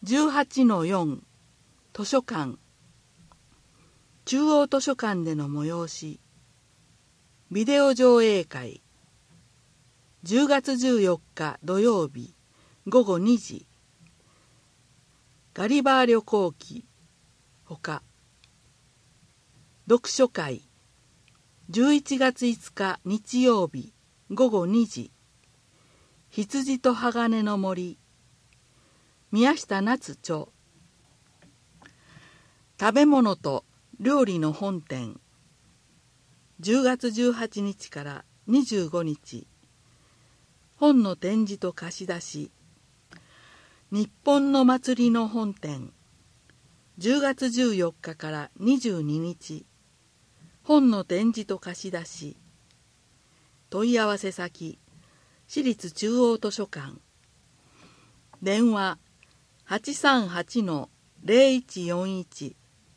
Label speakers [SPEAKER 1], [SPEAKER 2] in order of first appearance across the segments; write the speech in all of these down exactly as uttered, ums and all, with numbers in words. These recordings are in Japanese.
[SPEAKER 1] じゅうはちのよん 図書館、中央図書館での催し、ビデオ上映会、じゅうがつじゅうよっか土曜日ごごにじ、ガリバー旅行記ほか、読書会、じゅういちがついつか日曜日ごごにじ、羊と鋼の森、宮下夏著、食べ物と料理の本店、じゅうがつじゅうはちにちからにじゅうごにち、本の展示と貸し出し、日本の祭りの本店、じゅうがつじゅうよっかからにじゅうににち、本の展示と貸し出し、問い合わせ先、市立中央図書館、電話 はちさんはちのゼロいちよんいち、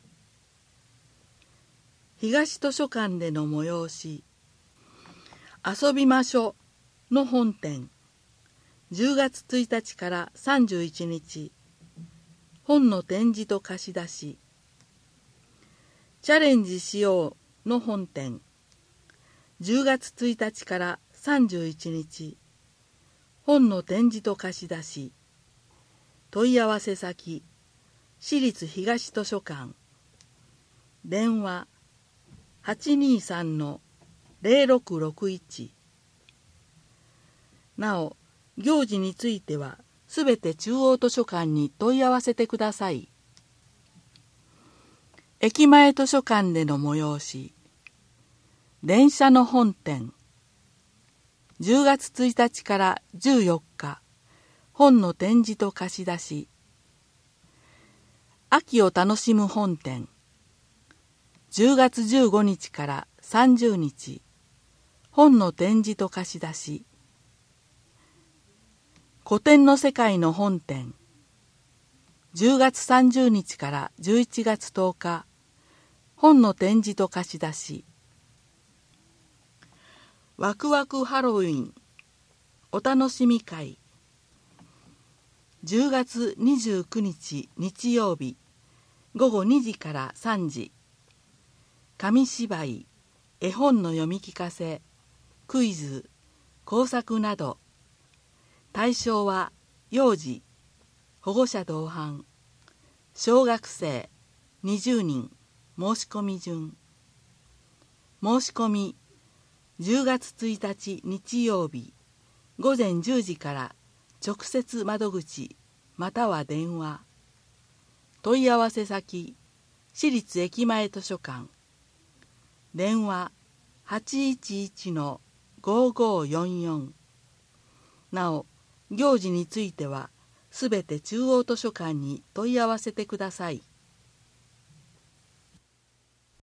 [SPEAKER 1] 東図書館での催し、遊びましょの本店、じゅうがつついたちからさんじゅういちにち、本の展示と貸し出し、チャレンジしようの本店、じゅうがつついたちからさんじゅういちにち、本の展示と貸し出し、問い合わせ先、市立東図書館、電話 はちにさんのゼロろくろくいち。なお、行事についてはすべて中央図書館に問い合わせてください。駅前図書館での催し、電車の本店、じゅうがつついたちからじゅうよっか、本の展示と貸し出し、秋を楽しむ本店、じゅうがつじゅうごにちからさんじゅうにち、本の展示と貸し出し、古典の世界の本店、じゅうがつさんじゅうにちからじゅういちがつとおか、本の展示と貸し出し、ワクワクハロウィンお楽しみ会、じゅうがつにじゅうくにち日曜日ごごにじからさんじ、紙芝居、絵本の読み聞かせ、クイズ、工作など、対象は幼児、保護者同伴、小学生にじゅうにん、申し込み順。申し込みじゅうがつついたち日曜日ごぜんじゅうじから直接窓口または電話。問い合わせ先、市立駅前図書館、電話 はちいちいちのごーごーよんよん。なお、行事についてはすべて中央図書館に問い合わせてください。